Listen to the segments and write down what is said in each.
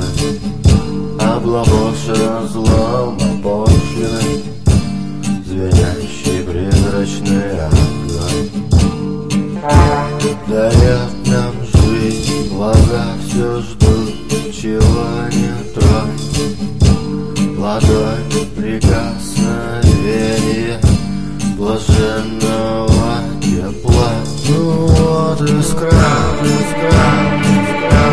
облапошен злом опошленный, звенящий призрачный огонь дает нам жизнь, глаза все ждут, чего не тронь. Ладонь прикосновение блаженного тепла. Ну вот искра, искра, искра.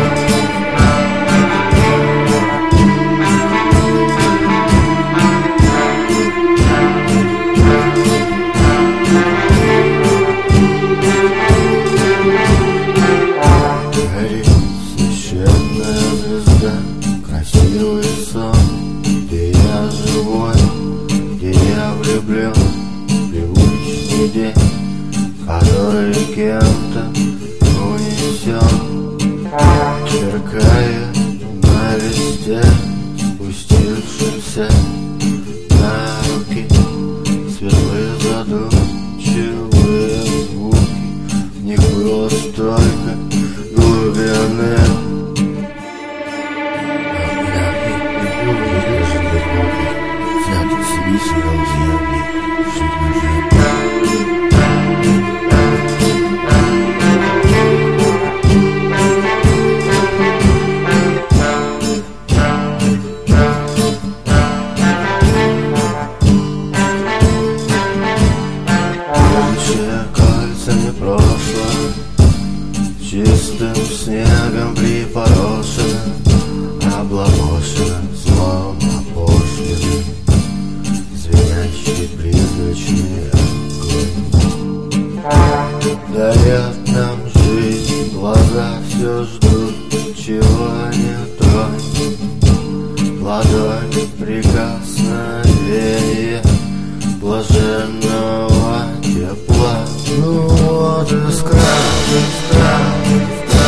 Горит священная звезда, красивый сон, где я живой, где я влюблен. Привычный день, который кем-то унесен, сверкая на листе, спустившимся на руки. Светлые задумчивые звуки, в них было столько глубины. Кольцами прошлое, чистым снегом припорошено, облапошено, злом опошленным, звенящий призрачный огонь дает нам жизнь, глаза все ждут, чего не тронь. Ладонь прикосновение блаженного тепла. Ну вот искра, искра, искра.